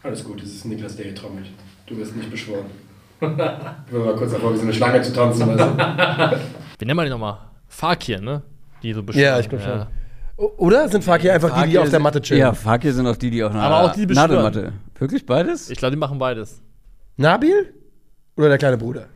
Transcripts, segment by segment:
Alles gut, das ist Niklas, der hier trommelt. Du wirst nicht beschworen. Ich war mal kurz davor, wie so eine Schlange zu tanzen. Also. Wie nennen wir die nochmal? Fakir, ne? Die so beschworen. Ja, ich glaube schon. Oder sind Fakir einfach die auf der Matte chillen? Ja, Fakir sind auch die auf Aber auch die beschwören. Nadelmatte. Wirklich beides? Ich glaube, die machen beides. Nabil? Oder der kleine Bruder?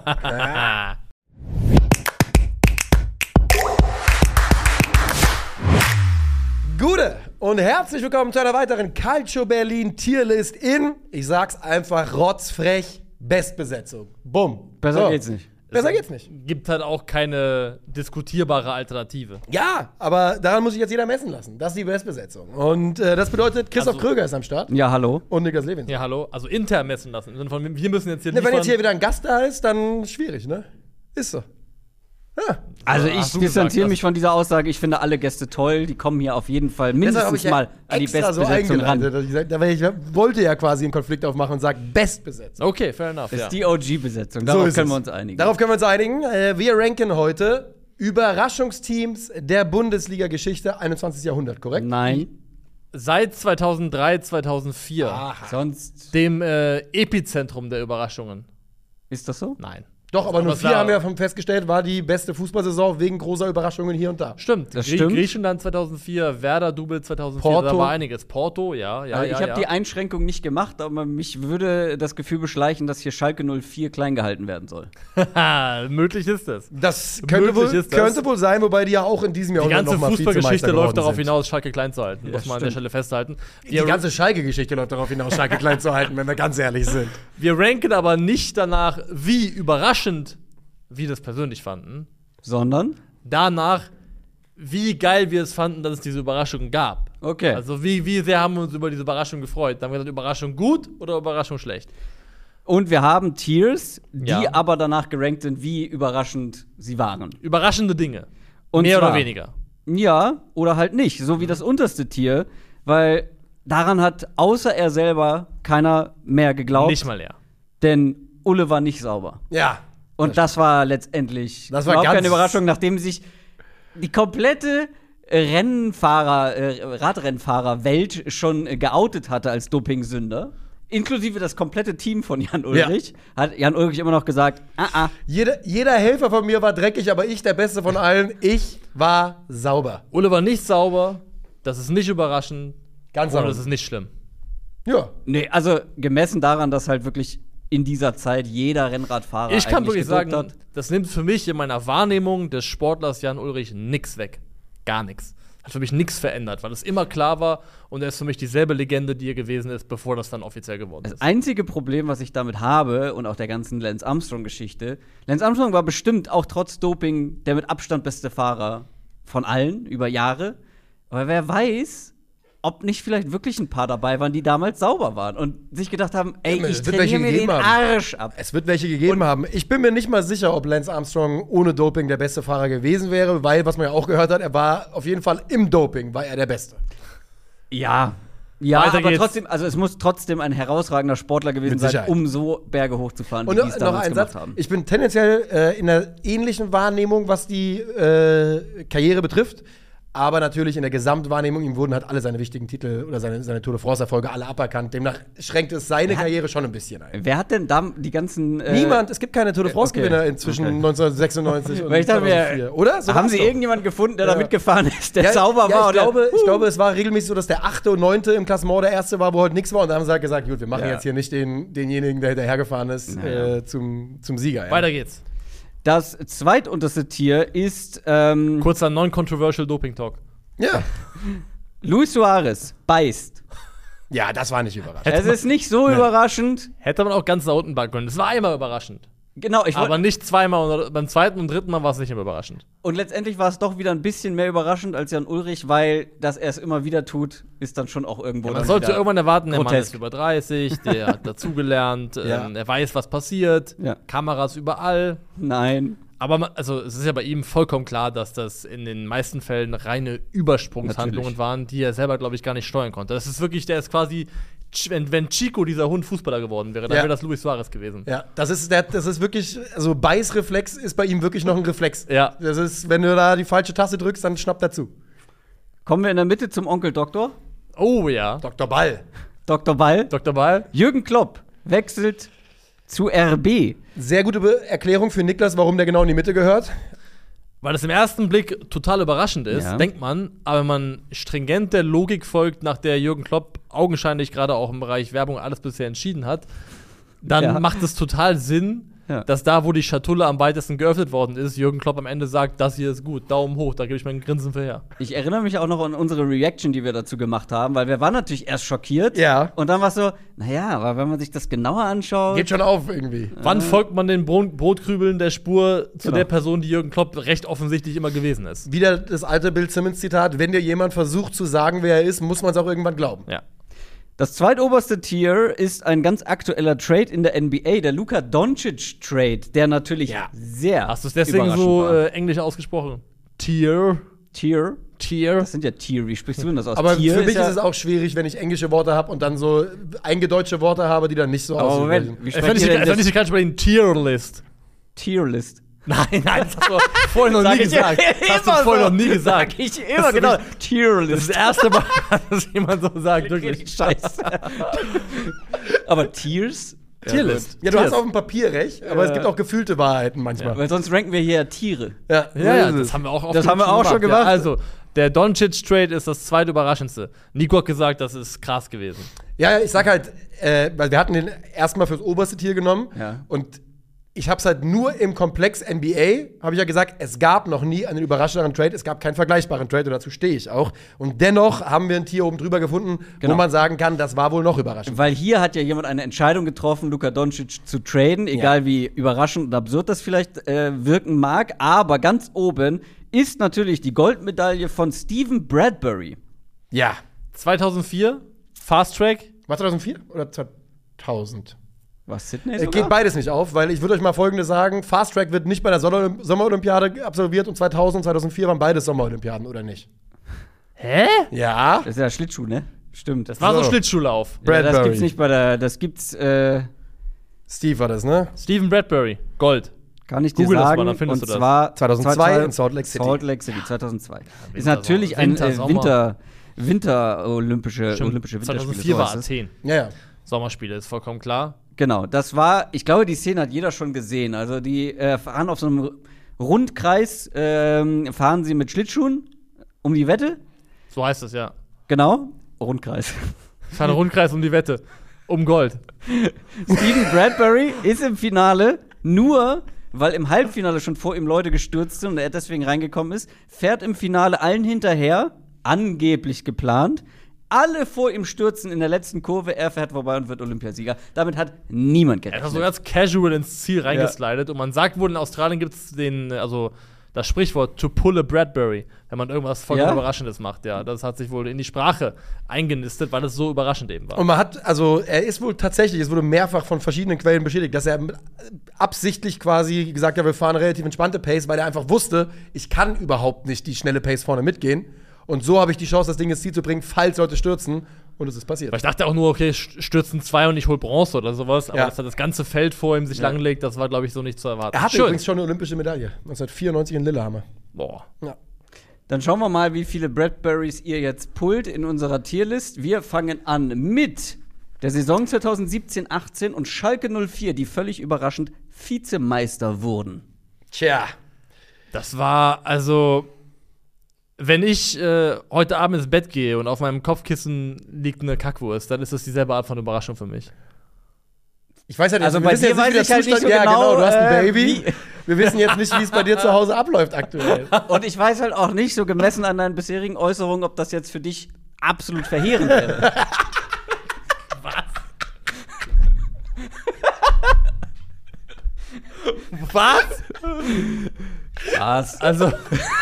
Gute und herzlich willkommen zu einer weiteren Calcio Berlin Tierlist in, ich sag's einfach, rotzfrech, Bestbesetzung. Bumm. Besser geht's nicht. Besser geht's nicht. Gibt halt auch keine diskutierbare Alternative. Ja, aber daran muss sich jetzt jeder messen lassen. Das ist die Bestbesetzung. Und das bedeutet, Christoph Kröger ist am Start. Ja, hallo. Und Niklas Lewins. Ja, hallo. Also intern messen lassen. Im Sinne von, wir müssen jetzt hier Ne, wenn jetzt hier wieder ein Gast da ist, dann schwierig, ne? Ist so. Ja. Also So, ich hast du distanziere gesagt, mich von dieser Aussage. Ich finde alle Gäste toll. Die kommen hier auf jeden Fall mindestens mal an die Bestbesetzung ran. Ich wollte ja quasi einen Konflikt aufmachen und sage Bestbesetzung. Okay, fair enough. Das Ja. ist die OG-Besetzung. Darauf können wir uns einigen. Darauf können wir uns einigen. Wir ranken heute Überraschungsteams der Bundesliga-Geschichte 21. Jahrhundert, korrekt? Nein. Seit 2003, 2004, Sonst dem Epizentrum der Überraschungen. ist das so? Nein. Doch, aber nur Was 4 war- haben wir festgestellt, war die beste Fußballsaison wegen großer Überraschungen hier und da. Stimmt. Das stimmt. Griechenland 2004, Werder-Double 2004, Porto. da war einiges. Porto, ja. Also ich habe die Einschränkung nicht gemacht, aber mich würde das Gefühl beschleichen, dass hier Schalke 04 klein gehalten werden soll. Möglich ist es. Das könnte wohl sein, wobei die ja auch in diesem Jahr Die ganze noch mal Fußballgeschichte Vizemeister läuft geworden darauf sind. hinaus, Schalke klein zu halten. Ja, Muss man an der stimmt. Stelle festhalten. Die ganze Schalke-Geschichte läuft darauf hinaus, Schalke klein zu halten, wenn wir ganz ehrlich sind. Wir ranken aber nicht danach, wie überraschend wir das persönlich fanden. Sondern? Danach, wie geil wir es fanden, dass es diese Überraschung gab. Okay. Also wie sehr haben wir uns über diese Überraschung gefreut. Dann haben wir gesagt, Überraschung gut oder Überraschung schlecht. Und wir haben Tiers, die Ja. aber danach gerankt sind, wie überraschend sie waren. Überraschende Dinge. Und Mehr zwar- oder weniger. Ja, oder halt nicht. So wie das unterste Tier, weil daran hat außer er selber keiner mehr geglaubt. Nicht mal leer. Denn Ulle war nicht sauber. Ja. Und das war letztendlich Das war überhaupt ganz- keine Überraschung, nachdem sich die komplette Radrennfahrer-Welt schon geoutet hatte als Dopingsünder. Inklusive das komplette Team von Jan Ulrich. Hat Jan Ulrich immer noch gesagt, Jeder Helfer von mir war dreckig, aber ich, der Beste von allen, ich war sauber. Ulle war nicht sauber. Das ist nicht überraschend. Ganz Und sauber. das ist nicht schlimm. Ja. nee, also gemessen daran, dass halt wirklich in dieser Zeit jeder Rennradfahrer Ich kann eigentlich wirklich gedopt sagen, hat. das nimmt für mich in meiner Wahrnehmung des Sportlers Jan Ulrich nix weg. Gar nichts. Hat für mich nichts verändert, weil es immer klar war und er ist für mich dieselbe Legende, die er gewesen ist, bevor das dann offiziell geworden Das ist. einzige Problem, was ich damit habe und auch der ganzen Lance Armstrong-Geschichte, Lance Armstrong war bestimmt auch trotz Doping der mit Abstand beste Fahrer von allen über Jahre. Aber wer weiß, ob nicht vielleicht wirklich ein paar dabei waren, die damals sauber waren und sich gedacht haben, ey, Ja, ich es wird welche trainiere mir den gegeben haben. Arsch ab. Es wird welche gegeben haben. Ich bin mir nicht mal sicher, ob Lance Armstrong ohne Doping der beste Fahrer gewesen wäre, weil, was man ja auch gehört hat, er war auf jeden Fall im Doping, war er der Beste. Ja, Weiter aber geht's. trotzdem, also es muss trotzdem ein herausragender Sportler gewesen Mit sein, Sicherheit. um so Berge hochzufahren, Und wie die es noch damals ein gemacht Satz. haben. Ich bin tendenziell in einer ähnlichen Wahrnehmung, was die Karriere betrifft. Aber natürlich in der Gesamtwahrnehmung, ihm wurden halt alle seine wichtigen Titel oder seine Tour de France-Erfolge alle aberkannt. Demnach schränkt es seine Karriere schon ein bisschen ein. Wer hat denn da die ganzen Niemand, es gibt keine Tour de France-Gewinner okay. inzwischen Okay. 1996 und Weil ich dachte mir, 2004. Oder? So haben war's Sie doch. irgendjemanden gefunden, der Ja. da mitgefahren ist, der sauber ja, war? ich glaube, es war regelmäßig so, dass der 8. und 9. im Klassement der Erste war, wo heute nichts war. Und da haben sie halt gesagt, gut, wir machen Ja. jetzt hier nicht denjenigen, der hinterhergefahren ist, Ja. zum Sieger. Ja. Weiter geht's. Das zweitunterste Tier ist Kurzer Non-Controversial Doping-Talk. Ja. Luis Suarez beißt. Ja, das war nicht überraschend. Es ist nicht so überraschend. Hätte man auch ganz nach unten backen können. Es war einmal überraschend. Genau, Aber nicht zweimal. Und beim zweiten und dritten Mal war es nicht mehr überraschend. und letztendlich war es doch wieder ein bisschen mehr überraschend als Jan Ulrich, weil, dass er es immer wieder tut, ist dann schon auch irgendwo. Man dann sollte wieder irgendwann erwarten, der Mann grotesk. ist über 30, der hat dazugelernt, Ja. er weiß, was passiert, Ja. Kameras überall. Nein. Aber also, es ist ja bei ihm vollkommen klar, dass das in den meisten Fällen reine Übersprungshandlungen Natürlich. waren, die er selber, glaube ich, gar nicht steuern konnte. Das ist wirklich, der ist quasi, wenn Chico dieser Hund Fußballer geworden wäre, dann Ja. wäre das Luis Suarez gewesen. Ja, das ist wirklich, also Beißreflex ist bei ihm wirklich noch ein Reflex. Ja. Das ist, wenn du da die falsche Taste drückst, dann schnappt er zu. Kommen wir in der Mitte zum Onkel Doktor. Oh ja. Dr. Ball. Dr. Ball. Dr. Ball? Jürgen Klopp wechselt zu RB. Sehr gute Erklärung für Niklas, warum der genau in die Mitte gehört. Weil das im ersten Blick total überraschend ist, Ja. denkt man, aber wenn man stringent der Logik folgt, nach der Jürgen Klopp augenscheinlich gerade auch im Bereich Werbung alles bisher entschieden hat, dann Ja. macht es total Sinn, Ja. dass da, wo die Schatulle am weitesten geöffnet worden ist, Jürgen Klopp am Ende sagt, das hier ist gut, Daumen hoch, da gebe ich mein Grinsen für her. Ich erinnere mich auch noch an unsere Reaction, die wir dazu gemacht haben, weil wir waren natürlich erst schockiert. Ja. Und dann war es so, naja, aber wenn man sich das genauer anschaut. Geht schon auf irgendwie. Wann folgt man den Brotkrübeln der Spur zu Genau. der Person, die Jürgen Klopp recht offensichtlich immer gewesen ist? Wieder das alte Bill Simmons-Zitat: Wenn dir jemand versucht zu sagen, wer er ist, muss man es auch irgendwann glauben. Ja. Das zweitoberste Tier ist ein ganz aktueller Trade in der NBA, der Luka Doncic-Trade, der natürlich Ja. sehr Hast du es deswegen überraschend so war. englisch ausgesprochen? Tier. Tier? Tier. Das sind ja Tier. Wie sprichst du denn das aus? Aber Tier für mich ja, ist es auch schwierig, wenn ich englische Worte habe und dann so eingedeutschte Worte habe, die dann nicht so Aber aussehen. Moment, wie Ich sprecht ihr denn das? kann sprechen Tierlist. Tierlist. Nein, das hast du vorhin noch Sag nie ich gesagt. Das hast du immer vorhin so. noch nie gesagt. Sag ich Das immer, ist genau. Das ist Tierlist. das erste Mal, dass jemand so sagt, wirklich. Scheiße. Aber Tiers? Tierlist. Ja, du hast auf dem Papier recht, aber es gibt auch gefühlte Wahrheiten manchmal. Weil sonst ranken wir hier Tiere. Ja, Ja, das haben wir auch Das haben wir auch schon gemacht. Ja, also, der Doncic-Trade ist das zweitüberraschendste. Nico hat gesagt, das ist krass gewesen. Ja, ich sag halt, weil wir hatten den erstmal fürs oberste Tier genommen Ja. und ich hab's halt nur im Komplex NBA, habe ich ja gesagt, es gab noch nie einen überraschenderen Trade, es gab keinen vergleichbaren Trade und dazu stehe ich auch. Und dennoch haben wir ein Tier oben drüber gefunden, Genau. wo man sagen kann, das war wohl noch überraschend. Weil hier hat ja jemand eine Entscheidung getroffen, Luka Doncic zu traden, egal wie überraschend und absurd das vielleicht wirken mag. Aber ganz oben ist natürlich die Goldmedaille von Stephen Bradbury. Ja. 2004, Fast Track. War 2004 oder 2000? Was, Sydney sogar? Geht beides nicht auf, weil ich würde euch mal Folgendes sagen: Fast Track wird nicht bei der Sommerolympiade absolviert und 2000 und 2004 waren beides Sommerolympiaden, oder nicht? Hä? Ja. Das ist ja Schlittschuh, ne? Stimmt. Das war so So. Schlittschuhlauf. Ja, das Bradbury. gibt's nicht bei der, das gibt's Steve war das, ne? Steven Bradbury, Gold. kann ich dir Google das sagen. mal, dann findest und du das. zwar 2002 in Salt Lake City. Salt Lake City 2002. ist Winter, natürlich ein Sommer. Olympische Stimmt, Winterspiele. 2004 so war heißt es. Athen. Ja, ja. Sommerspiele, ist vollkommen klar. Genau, das war, ich glaube, die Szene hat jeder schon gesehen. Also die fahren auf so einem Rundkreis, fahren sie mit Schlittschuhen um die Wette. So heißt es, ja. Genau, Rundkreis. Es war ein Rundkreis um die Wette. Um Gold. Stephen Bradbury ist im Finale nur, weil im Halbfinale schon vor ihm Leute gestürzt sind und er deswegen reingekommen ist, fährt im Finale allen hinterher, angeblich geplant. Alle vor ihm stürzen in der letzten Kurve, er fährt vorbei und wird Olympiasieger. Damit hat niemand Er ist gerechnet. so ganz casual ins Ziel reingeslidet. Und man sagt wohl, in Australien gibt es das Sprichwort to pull a Bradbury, wenn man irgendwas vollkommen Ja? Überraschendes macht. Ja, das hat sich wohl in die Sprache eingenistet, weil es so überraschend eben war. Und man hat, also er ist wohl tatsächlich, es wurde mehrfach von verschiedenen Quellen bestätigt, dass er absichtlich quasi gesagt hat, wir fahren relativ entspannte Pace, weil er einfach wusste, ich kann überhaupt nicht die schnelle Pace vorne mitgehen. Und so habe ich die Chance, das Ding ins Ziel zu bringen, falls Leute stürzen. Und es ist passiert. Weil ich dachte auch nur, okay, stürzen 2 und ich hol Bronze oder sowas. Aber Ja. dass er das ganze Feld vor ihm sich langlegt, das war, glaube ich, so nicht zu erwarten. Er hat Schön. übrigens schon eine olympische Medaille. 1994 in Lillehammer. Boah. Ja. Dann schauen wir mal, wie viele Bradburys ihr jetzt pullt in unserer Tierlist. Wir fangen an mit der Saison 2017-18 und Schalke 04, die völlig überraschend Vizemeister wurden. Tja. Das war, also, wenn ich heute Abend ins Bett gehe und auf meinem Kopfkissen liegt eine Kackwurst, dann ist das dieselbe Art von Überraschung für mich. Ich weiß ja nicht, Also wir bei wissen dir jetzt nicht, weiß wie ich der halt nicht Zustand- so ja, genau, du hast ein Baby. wie- Wir wissen jetzt nicht, wie es bei dir zu Hause abläuft aktuell. Und ich weiß halt auch nicht, so gemessen an deinen bisherigen Äußerungen, ob das jetzt für dich absolut verheerend wäre. Was? Was? Also,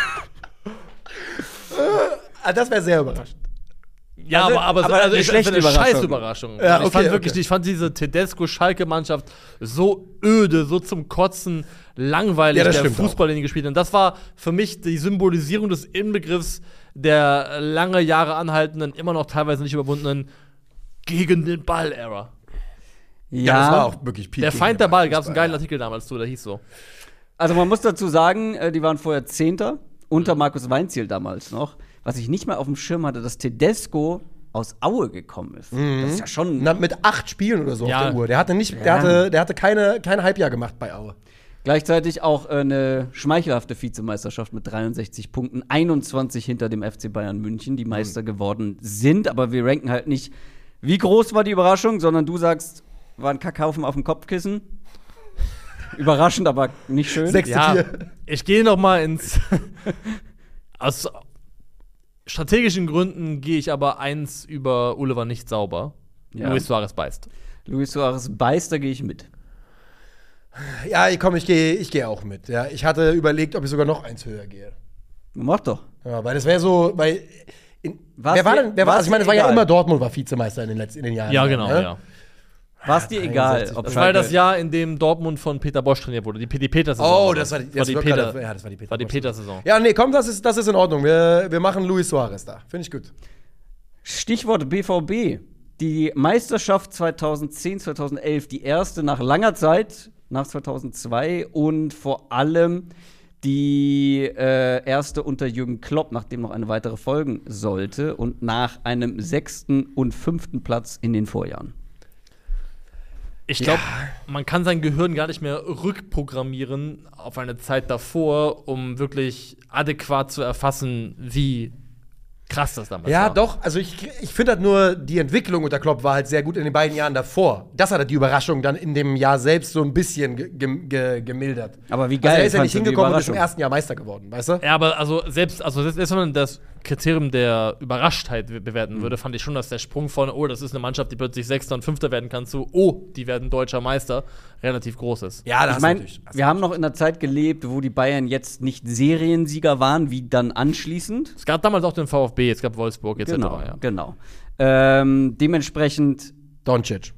Ah, das wäre sehr überraschend. ja, Also, aber aber eine ich schlechte eine Überraschung. Scheißüberraschung. Ja, ich okay, fand wirklich, okay. ich fand diese Tedesco-Schalke-Mannschaft so öde, so zum Kotzen langweilig, Ja, das der stimmt Fußball, den die gespielt haben. Das war für mich die Symbolisierung des Inbegriffs der lange Jahre anhaltenden, immer noch teilweise nicht überwundenen gegen den Ball-Ära. Ja, das war auch wirklich Peak Der gegen Feind den der Ball, Ball. gab es einen geilen Artikel damals zu, der hieß so. Also man muss dazu sagen, die waren vorher Zehnter, unter Markus Weinziel damals noch. Was ich nicht mal auf dem Schirm hatte, dass Tedesco aus Aue gekommen ist. Das ist ja schon. Mit 8 Spielen oder so Ja. auf der Uhr. Der hatte kein Halbjahr gemacht bei Aue. Gleichzeitig auch eine schmeichelhafte Vizemeisterschaft mit 63 Punkten, 21 hinter dem FC Bayern München, die Meister geworden sind. Aber wir ranken halt nicht, wie groß war die Überraschung, sondern du sagst, war ein Kackhaufen auf dem Kopfkissen. Überraschend, aber nicht schön. 6:4. Ja, ich gehe noch mal ins aus strategischen Gründen gehe ich aber eins über Ole war nicht sauber. Ja. Luis Suarez beißt. Luis Suarez beißt, da gehe ich mit. Ja, komm, ich geh auch mit. Ja, ich hatte überlegt, ob ich sogar noch eins höher gehe. Mach doch. Ja, weil das wäre so, weil. War's Also ich meine, es war ja egal? immer Dortmund war Vizemeister in den Jahren. Ja, genau, ne? ja. War es dir egal? 63. Ob Das war ja das Schalke- Jahr, in dem Dortmund von Peter Bosch trainiert wurde. Die Peter-Saison. Oh, das war die Peter. Ja, das war die Peter. Peter-Saison. Ja, nee, komm, das ist in Ordnung. Wir machen Luis Suarez da. Finde ich gut. Stichwort BVB. Die Meisterschaft 2010, 2011, die erste nach langer Zeit, nach 2002 und vor allem die erste unter Jürgen Klopp, nachdem noch eine weitere folgen sollte und nach einem 6. und 5. Platz in den Vorjahren. Ich glaube, man kann sein Gehirn gar nicht mehr rückprogrammieren auf eine Zeit davor, um wirklich adäquat zu erfassen, wie krass das damals war. Ja, doch. Also ich finde halt nur, die Entwicklung unter Klopp war halt sehr gut in den beiden Jahren davor. Das hat halt die Überraschung dann in dem Jahr selbst so ein bisschen gemildert. Aber wie geil Also er ist ja fandst nicht du die hingekommen und ist im Überraschung? ersten Jahr Meister geworden, weißt du? Ja, aber selbst wenn man das Kriterium der Überraschtheit bewerten würde, fand ich schon, dass der Sprung von, oh, das ist eine Mannschaft, die plötzlich Sechster und Fünfter werden kann, zu, oh, die werden deutscher Meister, relativ groß ist. Ja, Ich meine, wir haben noch in einer Zeit gelebt, wo die Bayern jetzt nicht Seriensieger waren, wie dann anschließend. Es gab damals auch den VfB, es gab Wolfsburg etc. Genau, Ja. genau. Dementsprechend Doncic.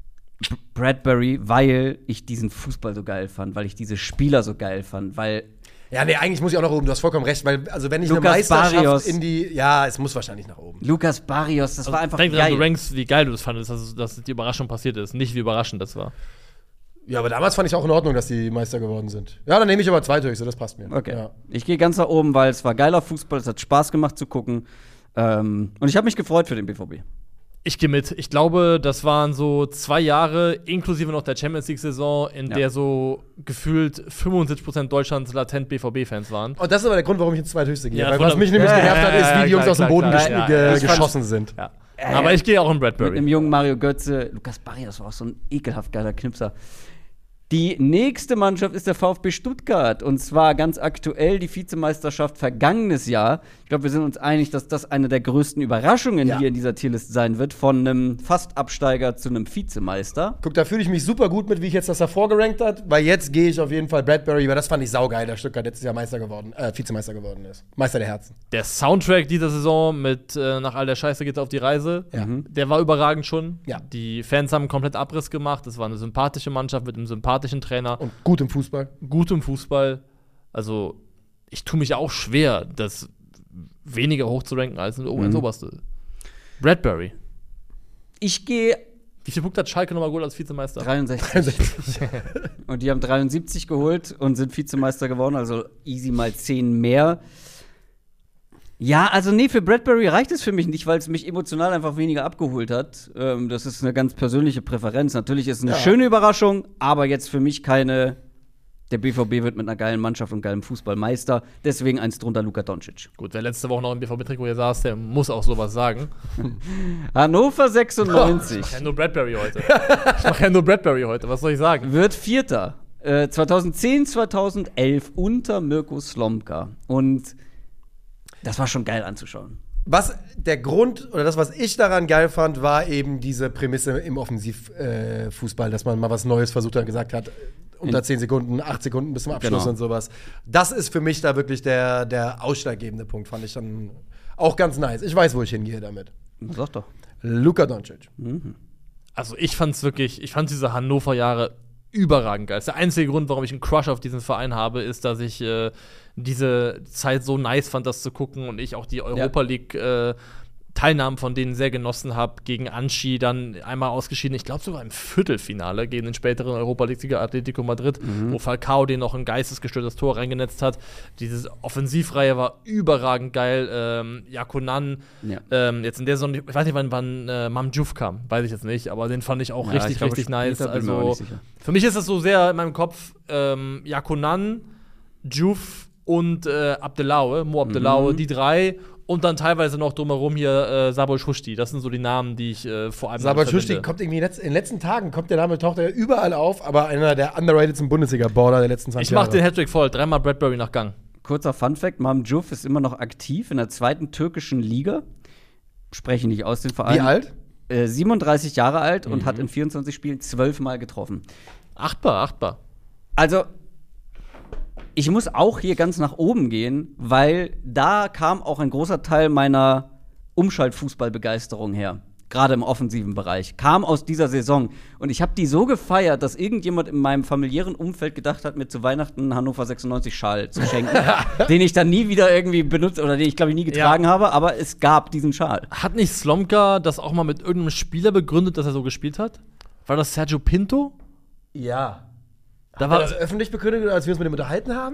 Bradbury, weil ich diesen Fußball so geil fand, weil ich diese Spieler so geil fand, weil Ja, nee, eigentlich muss ich auch nach oben. Du hast vollkommen recht, weil, also wenn ich Lucas eine Meisterschaft Barrios. ja, es muss wahrscheinlich nach oben. Lucas Barrios, das war einfach Denk dran, geil. du rankst, wie geil du das fandest, dass die Überraschung passiert ist, nicht wie überraschend das war. Ja, aber damals fand ich auch in Ordnung, dass die Meister geworden sind. Ja, dann nehme ich aber zweithöchste, das passt mir. Okay. Ja. Ich gehe ganz nach oben, weil es war geiler Fußball, es hat Spaß gemacht zu gucken. Und ich habe mich gefreut für den BVB. Ich gehe mit. Ich glaube, das waren so 2 Jahre, inklusive noch der Champions League-Saison, in der so gefühlt 75% Deutschlands latent BVB-Fans waren. Und das ist aber der Grund, warum ich ins zweithöchste gehe. Ja, weil was mich nämlich genervt hat, ist, wie die Jungs aus dem Boden geschossen sind. Ja. Aber ich gehe auch in Mit Bradbury. dem jungen Mario Götze, Lucas Barrios war auch so ein ekelhaft geiler Knipser. Die nächste Mannschaft ist der VfB Stuttgart. Und zwar ganz aktuell die Vizemeisterschaft vergangenes Jahr. Ich glaube, wir sind uns einig, dass das eine der größten Überraschungen hier in dieser Tierlist sein wird. Von einem Fast-Absteiger zu einem Vizemeister. Guck, da fühle ich mich super gut mit, wie ich jetzt das davor gerankt hat, weil jetzt gehe ich auf jeden Fall Bradbury, weil das fand ich saugeil, dass Stuttgart letztes Jahr Vizemeister geworden ist. Meister der Herzen. Der Soundtrack dieser Saison mit nach all der Scheiße geht's auf die Reise, der war überragend schon. Ja. Die Fans haben einen komplett Abriss gemacht. Es war eine sympathische Mannschaft mit einem sympathischen Trainer. Und gut im Fußball. Gut im Fußball. Also, ich tue mich auch schwer, das weniger hoch zu ranken als ins Oberste. Bradbury. Ich gehe Wie viel Punkte hat Schalke nochmal geholt als Vizemeister? 63. Und die haben 73 geholt und sind Vizemeister geworden, also easy mal 10 mehr. Ja, also nee, für Bradbury reicht es für mich nicht, weil es mich emotional einfach weniger abgeholt hat. Das ist eine ganz persönliche Präferenz. Natürlich ist es eine schöne Überraschung, aber jetzt für mich keine. Der BVB wird mit einer geilen Mannschaft und geilem Fußball Meister. Deswegen eins drunter Luka Doncic. Gut, wer letzte Woche noch im BVB-Trikot hier saß, der muss auch sowas sagen. Hannover 96 Ich mache ja nur Bradbury heute. Was soll ich sagen? wird Vierter. 2010, 2011 unter Mirko Slomka. Und das war schon geil anzuschauen. Was der Grund oder das, was ich daran geil fand, war eben diese Prämisse im Offensivfußball, dass man mal was Neues versucht hat und gesagt hat, unter 10 Sekunden, 8 Sekunden bis zum Abschluss und sowas. Das ist für mich da wirklich der ausschlaggebende Punkt, fand ich dann auch ganz nice. Ich weiß, wo ich hingehe damit. Sag doch. Luka Doncic. Also ich fand diese Hannover-Jahre überragend geil. Das ist der einzige Grund, warum ich einen Crush auf diesen Verein habe, ist, dass ich diese Zeit so nice fand, das zu gucken und ich auch die Europa League Teilnahmen von denen sehr genossen habe. Gegen Anschi dann einmal ausgeschieden, ich glaube sogar im Viertelfinale gegen den späteren Europa-League-Sieger Atletico Madrid, wo Falcao den noch ein geistesgestörtes Tor reingenetzt hat. Diese Offensivreihe war überragend geil. Yakunan, jetzt in der Saison, ich weiß nicht, wann Mamdjouf kam, weiß ich jetzt nicht, aber den fand ich auch richtig nice. Also für mich ist das so sehr in meinem Kopf Yakunan, Diouf und Abdelaue, Mo Abdelaue, die drei. Und dann teilweise noch drumherum hier Sabol Schuschti. Das sind so die Namen, die ich vor allem Sabol Schuschti kommt irgendwie in den letzten Tagen, der Name taucht ja überall auf, aber einer der underratedsten Bundesliga-Baller der letzten 20 Jahre. Ich mach den Hattrick voll, 3-mal Bradbury nach Gang. Kurzer Funfact: Mamdjouf ist immer noch aktiv in der 2. türkischen Liga. Spreche nicht aus den Verein. Wie alt? 37 Jahre alt und hat in 24 Spielen 12 Mal getroffen. Achtbar. Also, ich muss auch hier ganz nach oben gehen, weil da kam auch ein großer Teil meiner Umschaltfußballbegeisterung her. Gerade im offensiven Bereich. Kam aus dieser Saison. Und ich habe die so gefeiert, dass irgendjemand in meinem familiären Umfeld gedacht hat, mir zu Weihnachten einen Hannover 96-Schal zu schenken, den ich dann nie wieder irgendwie benutzt oder den ich, glaube ich, nie getragen habe. Aber es gab diesen Schal. Hat nicht Slomka das auch mal mit irgendeinem Spieler begründet, dass er so gespielt hat? War das Sergio Pinto? Ja. Da War war das öffentlich begründet, als wir uns mit ihm unterhalten haben?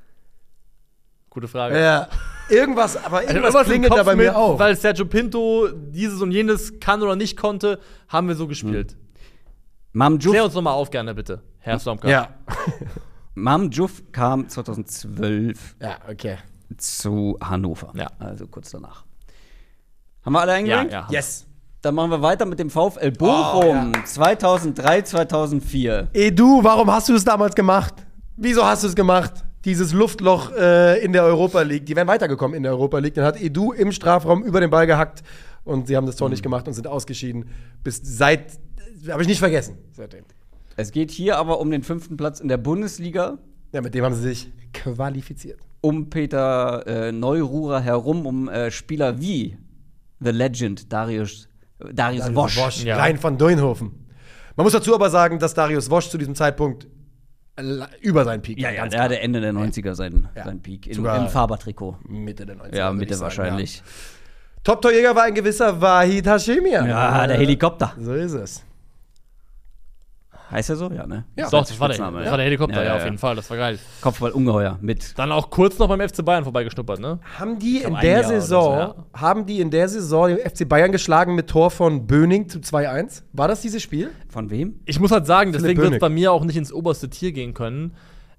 Gute Frage. Ja. Irgendwas klingelt im da bei Kopf mir auf. Weil Sergio Pinto dieses und jenes kann oder nicht konnte, haben wir so gespielt. Mamdjouf Klär uns noch mal auf, gerne bitte, Herr Slomka. Ja. Mamdjouf kam 2012 Ja, okay. zu Hannover. Ja. Also kurz danach. Haben wir alle eingerankt? Ja. Yes. Dann machen wir weiter mit dem VfL Bochum. 2003, 2004. Edu, warum hast du es damals gemacht? Wieso hast du es gemacht? Dieses Luftloch in der Europa League. Die wären weitergekommen in der Europa League. Dann hat Edu im Strafraum über den Ball gehackt und sie haben das Tor nicht gemacht und sind ausgeschieden. Habe ich nicht vergessen seitdem. Es geht hier aber um den 5. Platz in der Bundesliga. Ja, mit dem haben sie sich qualifiziert. Um Peter Neururer herum, um Spieler wie The Legend Darius Wosch. Ja. Rein von Duinhofen. Man muss dazu aber sagen, dass Darius Wosch zu diesem Zeitpunkt über seinen Peak war. Ja, der hatte Ende der 90er seinen Peak. Im Faber-Trikot. Mitte der 90er. Ja, Mitte wahrscheinlich. Ja. Top-Torjäger war ein gewisser Wahid Hashemian. Ja, der Helikopter. So ist es. Heißt er so? Ja, ne? Ja. Doch, das war der Helikopter, ja, auf jeden Fall. Das war geil. Kopfball-Ungeheuer mit. Dann auch kurz noch beim FC Bayern vorbeigeschnuppert, ne? Haben die in der Saison den FC Bayern geschlagen mit Tor von Böning zu 2-1? War das dieses Spiel? Von wem? Ich muss halt sagen, Philipp deswegen wird Bönig. es bei mir auch nicht ins oberste Tier gehen können,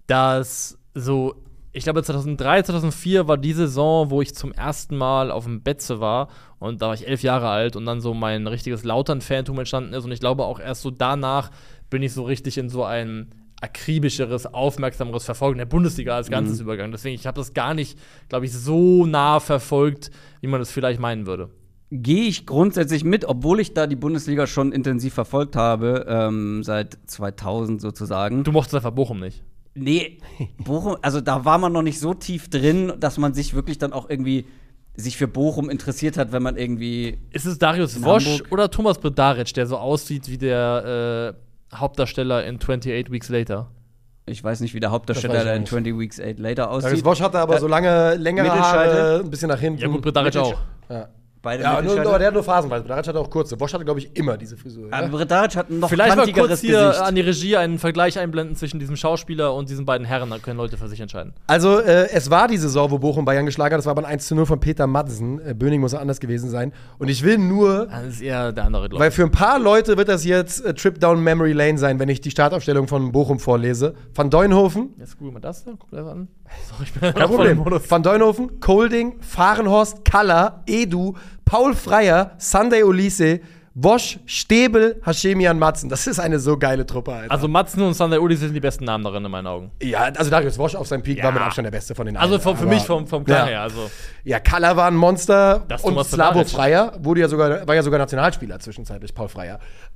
dass so, ich glaube 2003, 2004 war die Saison, wo ich zum ersten Mal auf dem Betze war und da war ich 11 Jahre alt und dann so mein richtiges Lautern-Fantum entstanden ist und ich glaube auch erst so danach bin ich so richtig in so ein akribischeres, aufmerksameres Verfolgen der Bundesliga als Ganzes übergegangen. Deswegen, ich habe das gar nicht, glaube ich, so nah verfolgt, wie man es vielleicht meinen würde. Gehe ich grundsätzlich mit, obwohl ich da die Bundesliga schon intensiv verfolgt habe, seit 2000 sozusagen. Du mochtest einfach Bochum nicht. Nee, Bochum, also da war man noch nicht so tief drin, dass man sich wirklich dann auch irgendwie sich für Bochum interessiert hat, wenn man irgendwie. Ist es Darius in Wosch Hamburg oder Thomas Bredaric, der so aussieht wie der Hauptdarsteller in 28 Weeks Later? Ich weiß nicht, wie der Das weiß Hauptdarsteller ich der in nicht. 20 Weeks 8 Later Darius aussieht. Wosch hatte aber so längere Mittelscheide. Haare, ein bisschen nach hinten. Ja gut, Bredaric auch. Ja. Beide Ja, Mittelscheide. aber der hat nur phasenweise. Bredaric hatte auch kurze. Wosch hatte, glaube ich, immer diese Frisur. Aber Ja? Bredaric hat ein noch Vielleicht mal kantigeres kurz hier Gesicht. an die Regie einen Vergleich einblenden zwischen diesem Schauspieler und diesen beiden Herren, dann können Leute für sich entscheiden. Also, es war die Saison, wo Bochum Bayern geschlagen hat. Das war aber ein 1:0 von Peter Madsen. Böning muss anders gewesen sein. Und ich will nur, Das ist eher der andere, glaube weil ich. für ein paar Leute wird das jetzt Trip down Memory Lane sein, wenn ich die Startaufstellung von Bochum vorlese. Van Duinhofen, Jetzt gucken wir mal das, guck das an. Sorry, ich bin kein Problem. Van Duinhofen, Kolding, Fahrenhorst, Kalla, Edu, Paul Freier, Sunday Olise, Wosch, Stäbel, Hashemian Madsen. Das ist eine so geile Truppe, Alter. Also Matzen und Sander Uli sind die besten Namen darin in meinen Augen. Ja, also Darius Wosch auf seinem Peak war mit Abstand der Beste von den Also allen. für mich vom Klang ja. her. Also. Ja, Kalla war ein Monster Das und Thomas Slavo Bredaric. Freier war ja sogar Nationalspieler zwischenzeitlich, Paul Freier.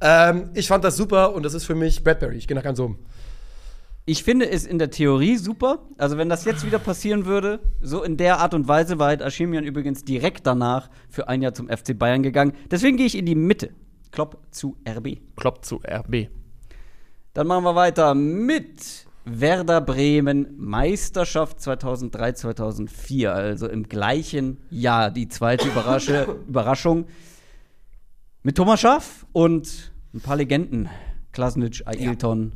Ich fand das super und das ist für mich Bradbury. Ich gehe nach ganz oben. Ich finde es in der Theorie super. Also, wenn das jetzt wieder passieren würde, so in der Art und Weise war halt Hashemian übrigens direkt danach für ein Jahr zum FC Bayern gegangen. Deswegen gehe ich in die Mitte. Klopp zu RB. Klopp zu RB. Dann machen wir weiter mit Werder Bremen Meisterschaft 2003, 2004, also im gleichen Jahr, die zweite Überraschung. Mit Thomas Schaaf und ein paar Legenden. Klasnic, Ailton,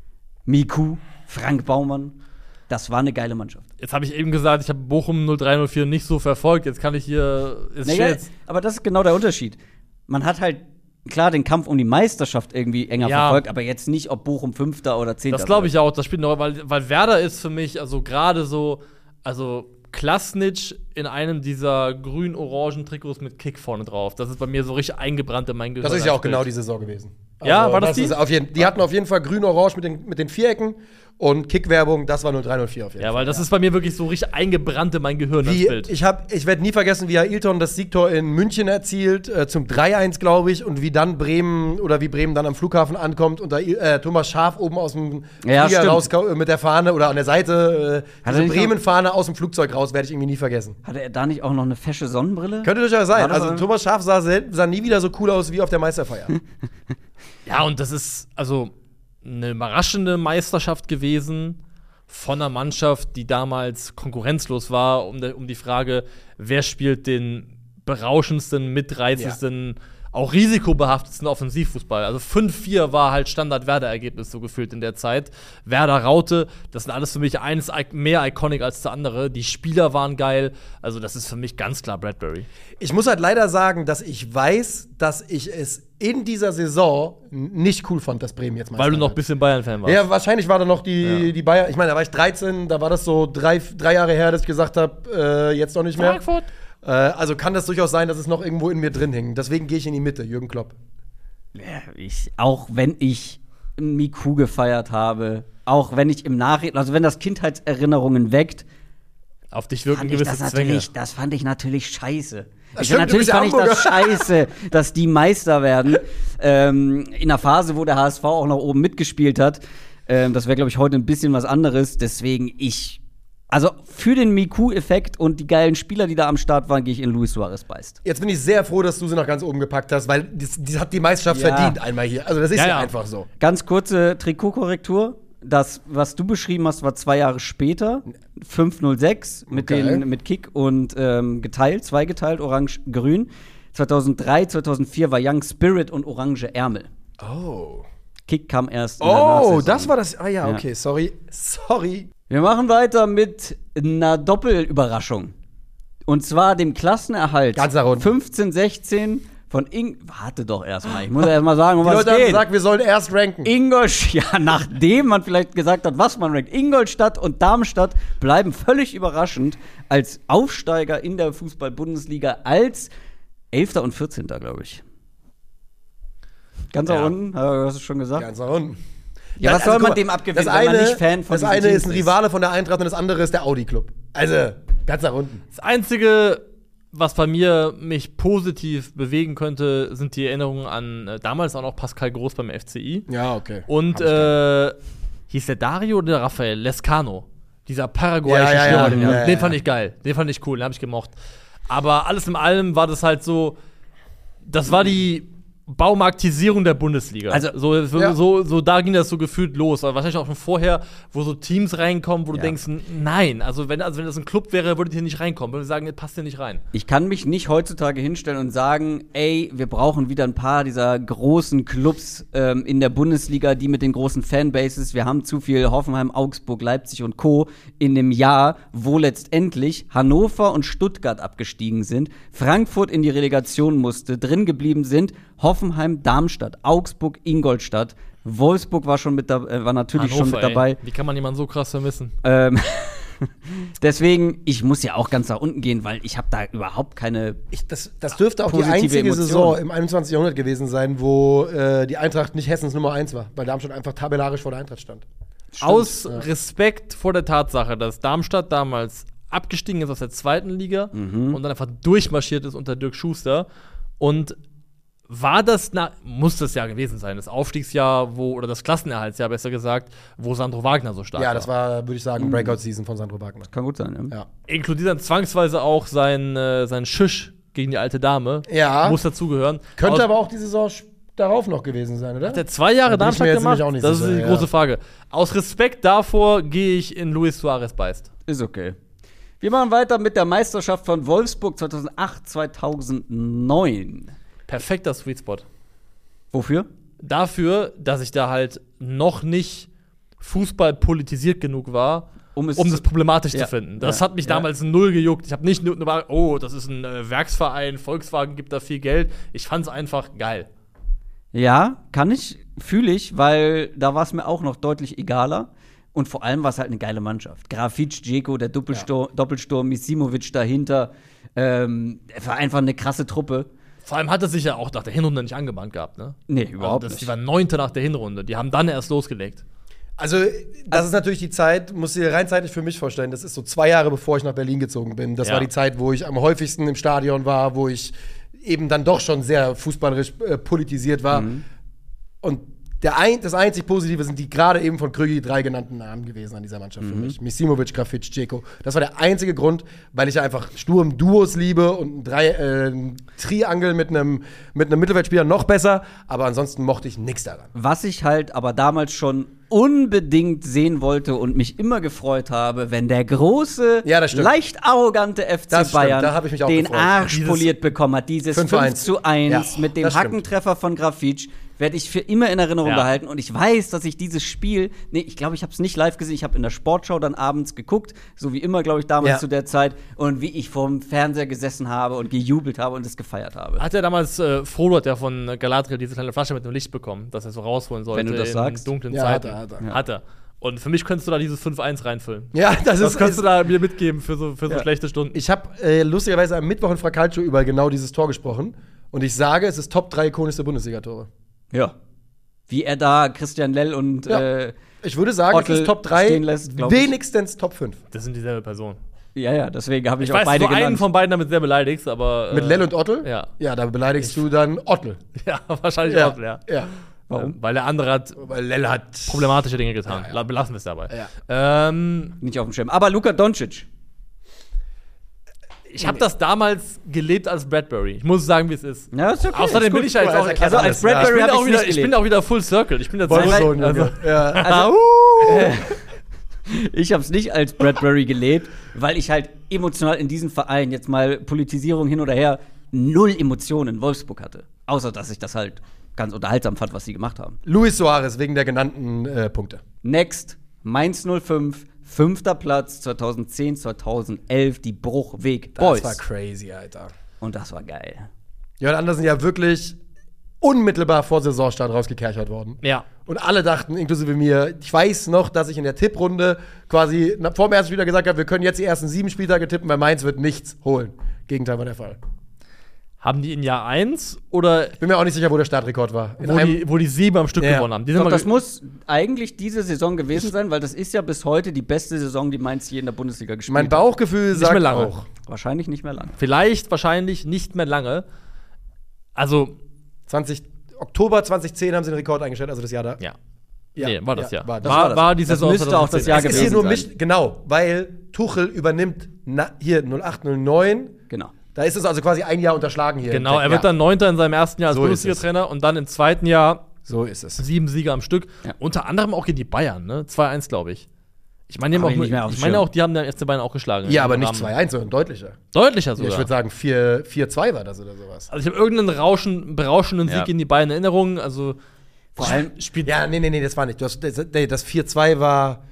Miku, Frank Baumann. Das war eine geile Mannschaft. Jetzt habe ich eben gesagt, ich habe Bochum 0304 nicht so verfolgt. Jetzt kann ich hier. Aber das ist genau der Unterschied. Man hat halt klar den Kampf um die Meisterschaft irgendwie enger verfolgt, aber jetzt nicht, ob Bochum Fünfter oder Zehnter. Das glaube ich auch. Das spielt noch, weil Werder ist für mich, also gerade so, also Klasnic in einem dieser grün-orangen Trikots mit Kick vorne drauf. Das ist bei mir so richtig eingebrannt in mein Gehirn. Das ist ja auch genau die Saison gewesen. Ja, war das die? Die hatten auf jeden Fall grün-orange mit den Vierecken und Kick-Werbung, das war 0304 auf jeden Fall. Ja, weil das ist bei mir wirklich so richtig eingebrannt in mein Gehirn, das Bild. Ich werde nie vergessen, wie Ailton das Siegtor in München erzielt, zum 3-1, glaube ich, und wie Bremen dann am Flughafen ankommt und da Thomas Schaaf oben aus dem Flieger raus mit der Fahne oder an der Seite, diese Bremen-Fahne aus dem Flugzeug raus, werde ich irgendwie nie vergessen. Hatte er da nicht auch noch eine fesche Sonnenbrille? Könnte durchaus sein. Also Thomas Schaaf sah nie wieder so cool aus wie auf der Meisterfeier. Ja, und das ist also eine überraschende Meisterschaft gewesen von einer Mannschaft, die damals konkurrenzlos war, um die Frage, wer spielt den berauschendsten, mitreißendsten, auch risikobehaftetsten Offensivfußball. Also 5-4 war halt Standard-Werder-Ergebnis so gefühlt in der Zeit. Werder Raute, das sind alles für mich eins mehr iconic als der andere. Die Spieler waren geil. Also das ist für mich ganz klar Bradbury. Ich muss halt leider sagen, dass ich weiß, dass ich es in dieser Saison nicht cool fand, dass Bremen jetzt Meister Weil du noch ein bisschen Bayern-Fan warst. Ja, wahrscheinlich war da noch die Bayern. Ich meine, da war ich 13, da war das so drei Jahre her, dass ich gesagt habe, jetzt noch nicht mehr. Frankfurt. Also kann das durchaus sein, dass es noch irgendwo in mir drin hing. Deswegen gehe ich in die Mitte, Jürgen Klopp. Ja, auch wenn ich Miku gefeiert habe, auch wenn ich im Nachhinein, also wenn das Kindheitserinnerungen weckt, auf dich wirken gewisse Zwänge. Das fand ich natürlich scheiße. Natürlich fand ich das scheiße, dass die Meister werden. In der Phase, wo der HSV auch noch oben mitgespielt hat. Das wäre, glaube ich, heute ein bisschen was anderes. Deswegen also für den Miku-Effekt und die geilen Spieler, die da am Start waren, gehe ich in Luis Suarez beißt. Jetzt bin ich sehr froh, dass du sie noch ganz oben gepackt hast, weil die hat die Meisterschaft verdient einmal hier. Also das ist ja einfach so. Ganz kurze Trikotkorrektur. Das, was du beschrieben hast, war 2 Jahre später. 506 mit Kick und zweigeteilt, orange-grün. 2003, 2004 war Young Spirit und orange Ärmel. Oh. Kick kam erst in der Nachsaison. Das war das. Ah ja, okay, sorry. Wir machen weiter mit einer Doppelüberraschung. Und zwar dem Klassenerhalt. Ganz nach unten. 15, 16 von Warte doch erstmal. Ich muss ja erst mal sagen, was geht. Die Leute haben gesagt, wir sollen erst ranken. Nachdem man vielleicht gesagt hat, was man rankt. Ingolstadt und Darmstadt bleiben völlig überraschend als Aufsteiger in der Fußball-Bundesliga als 11. und 14. glaube ich. Ganz nach unten, hast du schon gesagt? Ganz nach unten. Ja, was soll man dem abgewinnen, wenn man nicht Fan von das eine ist ein Rivale von der Eintracht und das andere ist der Audi-Club. Also, ganz nach unten. Das Einzige, was bei mir mich positiv bewegen könnte, sind die Erinnerungen an damals auch noch Pascal Groß beim FCI. Ja, okay. Und hieß der Dario oder der Rafael Lescano? Dieser paraguayische Stürmer. Den fand ich geil. Den fand ich cool, den hab ich gemocht. Aber alles in allem war das halt so, das war die Baumarktisierung der Bundesliga. Also, so da ging das so gefühlt los. Aber wahrscheinlich auch schon vorher, wo so Teams reinkommen, wo du denkst, nein, also wenn das ein Club wäre, würdet ihr nicht reinkommen. Würde sagen, passt ihr nicht rein. Ich kann mich nicht heutzutage hinstellen und sagen, ey, wir brauchen wieder ein paar dieser großen Clubs in der Bundesliga, die mit den großen Fanbases. Wir haben zu viel Hoffenheim, Augsburg, Leipzig und Co. in dem Jahr, wo letztendlich Hannover und Stuttgart abgestiegen sind, Frankfurt in die Relegation musste, drin geblieben sind, Hoffenheim, Darmstadt, Augsburg, Ingolstadt, Wolfsburg war natürlich schon mit dabei. Wie kann man jemanden so krass vermissen? Deswegen, ich muss ja auch ganz nach unten gehen, weil ich habe da überhaupt keine Das dürfte auch die einzige Emotion. Saison im 21. Jahrhundert gewesen sein, wo die Eintracht nicht Hessens Nummer 1 war, weil Darmstadt einfach tabellarisch vor der Eintracht stand. Aus Respekt vor der Tatsache, dass Darmstadt damals abgestiegen ist aus der 2. Liga und dann einfach durchmarschiert ist unter Dirk Schuster und muss das Jahr gewesen sein, das Aufstiegsjahr, oder das Klassenerhaltsjahr, besser gesagt, wo Sandro Wagner so stark war. Ja, das war, würde ich sagen, Breakout-Season von Sandro Wagner. Kann gut sein, ja. Inkludiert dann zwangsweise auch sein Schisch gegen die alte Dame. Ja. Muss dazugehören. Könnte aber auch die Saison darauf noch gewesen sein, oder? Hat er 2 Jahre Da bin ich mir Darmstadt jetzt gemacht? nämlich auch nicht Das sicher, ist die ja. große Frage. Aus Respekt davor gehe ich in Luis Suarez beißt. Ist okay. Wir machen weiter mit der Meisterschaft von Wolfsburg 2008, 2009. Perfekter Sweet Spot. Wofür? Dafür, dass ich da halt noch nicht Fußball politisiert genug war, um das problematisch Ja. zu finden. Das Ja. hat mich Ja. damals null gejuckt. Ich habe nicht nur, das ist ein Werksverein, Volkswagen gibt da viel Geld. Ich fand's einfach geil. Ja, fühle ich, weil da war es mir auch noch deutlich egaler. Und vor allem war es halt eine geile Mannschaft. Grafitsch, Dzeko, der Doppelsturm, Misimovic dahinter. War einfach eine krasse Truppe. Vor allem hat er sich ja auch nach der Hinrunde nicht angebahnt gehabt, ne? Nee, überhaupt Die nicht. waren 9. nach der Hinrunde. Die haben dann erst losgelegt. Also, das ist natürlich die Zeit, musst du dir rein zeitlich für mich vorstellen, das ist so 2 Jahre, bevor ich nach Berlin gezogen bin. Das Ja. war die Zeit, wo ich am häufigsten im Stadion war, wo ich eben dann doch schon sehr fußballerisch politisiert war. Und das einzig Positive sind die gerade eben von Krügi 3 genannten Namen gewesen an dieser Mannschaft für mich. Misimovic, Grafitsch, Dzeko. Das war der einzige Grund, weil ich einfach Sturm Duos liebe und ein Triangel mit einem Mittelfeldspieler noch besser. Aber ansonsten mochte ich nichts daran. Was ich halt aber damals schon unbedingt sehen wollte und mich immer gefreut habe, wenn der große, Ja, das stimmt. leicht arrogante FC Das stimmt, Bayern da hab ich mich auch den gefreut. Arsch Dieses poliert bekommen hat. Dieses 5:1. 5:1 Ja, mit dem das stimmt. Hackentreffer von Grafitsch werde ich für immer in Erinnerung Ja. behalten. Und ich weiß, dass ich dieses Spiel, ich glaube, ich habe es nicht live gesehen, ich habe in der Sportschau dann abends geguckt, so wie immer, glaube ich, damals Ja. zu der Zeit. Und wie ich vorm Fernseher gesessen habe und gejubelt habe und es gefeiert habe. Hat er damals, Frodo hat ja von Galadriel diese kleine Flasche mit dem Licht bekommen, dass er so rausholen sollte Wenn du das in sagst. dunklen Ja, Zeiten. hat er. Hat er. Und für mich könntest du da dieses 5:1 reinfüllen. Ja, das Das kannst du da mir mitgeben für so schlechte Stunden. Ich habe lustigerweise am Mittwoch in Fracalcio über genau dieses Tor gesprochen. Und ich sage, es ist Top 3 ikonischste Bundesliga-Tore. Ja. Wie er da Christian Lell und Ja. Ich würde sagen, Ottel es ist Top 3, stehen lässt, glaub ich. wenigstens Top 5. Das sind dieselbe Person. ja, deswegen habe ich Ich auch weiß, beide du einen genannt. von beiden damit sehr beleidigst, aber. Mit Lell und Ottel? Ja. Ja, da beleidigst du dann Ottel. Ja, wahrscheinlich Ja. auch, ja. Ja. Warum? Weil der andere hat Weil Lell hat. problematische Dinge getan. Ja, ja. Belassen wir es dabei. Ja. Nicht auf dem Schirm. Aber Luka Doncic. Ich habe das damals gelebt als Bradbury. Ich muss sagen, wie es ist. Ja, ist okay. Außerdem ist bin gut. ich ja jetzt auch. Also Also als alles, Bradbury ich, bin habe auch ich wieder, nicht ich bin gelebt. auch wieder Full Circle. Ich bin jetzt Wolfsohn, also, Junge. Ja. Also, ich habe es nicht als Bradbury gelebt, weil ich halt emotional in diesem Verein, jetzt mal Politisierung hin oder her, 0 Emotionen in Wolfsburg hatte. Außer, dass ich das halt ganz unterhaltsam fand, was sie gemacht haben. Luis Suarez wegen der genannten Punkte. Next, Mainz 05, 5. Platz, 2010, 2011, die Bruchweg Boys. Das war crazy, Alter. Und das war geil. Jörn Andersen ja wirklich unmittelbar vor Saisonstart rausgekerchert worden. Ja. Und alle dachten, inklusive mir, ich weiß noch, dass ich in der Tipprunde quasi vor dem ersten Spieltag gesagt habe, wir können jetzt die ersten 7 Spieltage tippen, weil Mainz wird nichts holen. Gegenteil war der Fall. Haben die in Jahr 1 oder Bin mir auch nicht sicher, wo der Startrekord war. wo die 7 am Stück Ja. gewonnen haben? Die Doch, sind das mal muss eigentlich diese Saison gewesen sein, weil das ist ja bis heute die beste Saison, die Mainz je in der Bundesliga gespielt mein hat. Bauchgefühl sagt mehr lange. auch. Wahrscheinlich nicht mehr lang. vielleicht, wahrscheinlich nicht mehr lange. Also, Oktober 2010 haben sie den Rekord eingestellt, also das Jahr da. ja. Ja, Nee, war das ja. war das. War die Das Saison müsste auch das Jahr Es ist gewesen hier nur sein. genau, weil Tuchel übernimmt hier 08, 09. Genau. Da ist es also quasi ein Jahr unterschlagen hier. Genau, er wird dann 9. in seinem ersten Jahr als So ist Bundesliga-Trainer und dann im zweiten Jahr So ist es. 7 Siege am Stück. Ja. Unter anderem auch gegen die Bayern, ne? 2-1, glaube ich. Ich meine, Hab ich nicht mehr auf dem ich meine Schirm. auch, die haben den FC Bayern auch geschlagen. Ja, aber Im nicht Rahmen. 2-1, sondern deutlicher. Deutlicher Ja, sogar. ich würde sagen 4-2 war das oder sowas. Also ich habe irgendeinen berauschenden Ja. Sieg in die Bayern in Erinnerung. Also Vor allem, spielt Ja, nee, das war nicht. Das 4-2 war.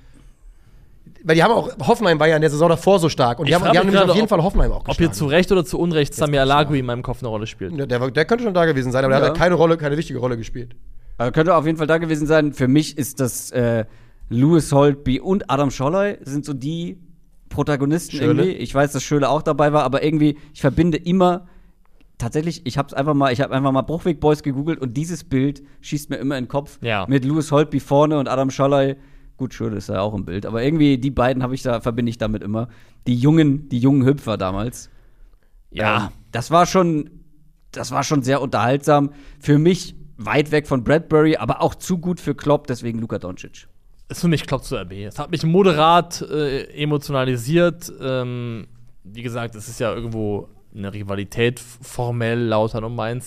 Weil die haben auch, Hoffenheim war ja in der Saison davor so stark. Und die Ich haben frag mich nämlich gerade, auf jeden Fall Hoffenheim auch ob geschlagen. hier zu Recht oder zu Unrecht Samir Alagui in meinem Kopf eine Rolle spielt. Ja, der könnte schon da gewesen sein, aber der Ja. hat keine wichtige Rolle gespielt. könnte auf jeden Fall da gewesen sein. Für mich ist das Louis Holtby und Adam Scholloy sind so die Protagonisten Schöle. irgendwie. Ich weiß, dass Schöle auch dabei war, aber irgendwie, ich verbinde immer tatsächlich, ich habe einfach mal Bruchweg Boys gegoogelt und dieses Bild schießt mir immer in den Kopf. Ja. Mit Louis Holtby vorne und Adam Scholloy. Gut, Schöle ist ja auch im Bild, aber irgendwie die beiden verbinde ich damit immer. Die jungen Hüpfer damals. Ja. Das war schon sehr unterhaltsam. Für mich weit weg von Bradbury, aber auch zu gut für Klopp, deswegen Luka Doncic. Ist für mich Klopp zu RB. Es hat mich moderat emotionalisiert. Wie gesagt, es ist ja irgendwo eine Rivalität formell Lautern und Mainz.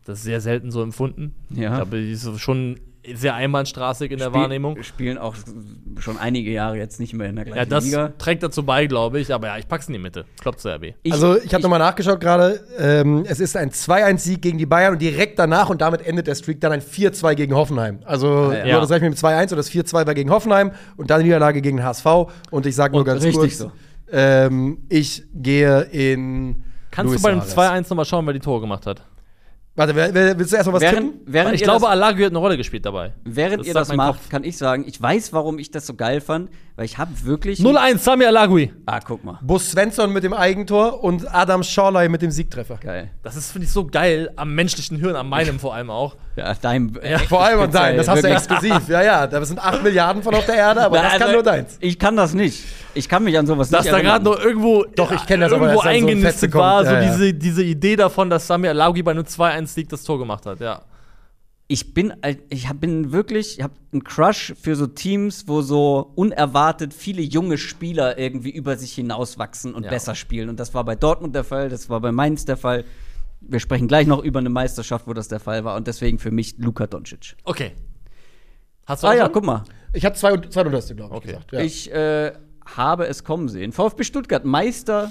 das sehr selten so empfunden. Ja. Ich glaube, die ist schon sehr einbahnstraßig in der Wahrnehmung. Spielen auch schon einige Jahre jetzt nicht mehr in der gleichen Ja, das Liga. trägt dazu bei, glaube ich. Aber ja, ich pack's in die Mitte. Klopft zu RB. Ich habe nochmal nachgeschaut gerade. Es ist ein 2-1-Sieg gegen die Bayern und direkt danach und damit endet der Streak dann ein 4-2 gegen Hoffenheim. Also, ja. das reicht mir mit 2-1 und das 4-2 war gegen Hoffenheim und dann die Niederlage gegen den HSV. Und ich sage nur ganz richtig kurz, so. ich gehe in. Kannst Luis du bei dem Suarez. 2-1 nochmal schauen, wer die Tore gemacht hat? Warte, willst du erst mal was tippen? Ich glaube, Alagui hat eine Rolle gespielt dabei. Während ihr sagt das mein macht, Kopf. kann ich sagen, ich weiß, warum ich das so geil fand, weil ich habe wirklich 0-1, Sami Alagui. guck mal. Bus Svensson mit dem Eigentor und Adam Schorley mit dem Siegtreffer. Geil. Das ist, finde ich, so geil am menschlichen Hirn, an meinem vor allem auch. Ja, deinem. Vor allem an dein, das hast du wirklich. exklusiv. Ja, da sind 8 Milliarden von auf der Erde, aber das kann nur deins. Ich kann das nicht. Ich kann mich an sowas Dass nicht da erinnern. gerade noch irgendwo, Doch, ich kenn das, aber irgendwo dass dann so ein eingenistet Fetze war, kommt. so Ja, ja. diese Idee davon, dass Sami Alagui bei einem 2-1-Sieg das Tor gemacht hat, ja. Ich habe einen Crush für so Teams, wo so unerwartet viele junge Spieler irgendwie über sich hinauswachsen und Ja. besser spielen. Und das war bei Dortmund der Fall, das war bei Mainz der Fall. Wir sprechen gleich noch über eine Meisterschaft, wo das der Fall war. Und deswegen für mich Luka Doncic. Okay. Hast du Ah auch ja, schon? guck mal. Ich habe zwei unterste, glaube ich, Okay. gesagt. Ja. Ich habe es kommen sehen. VfB Stuttgart, Meister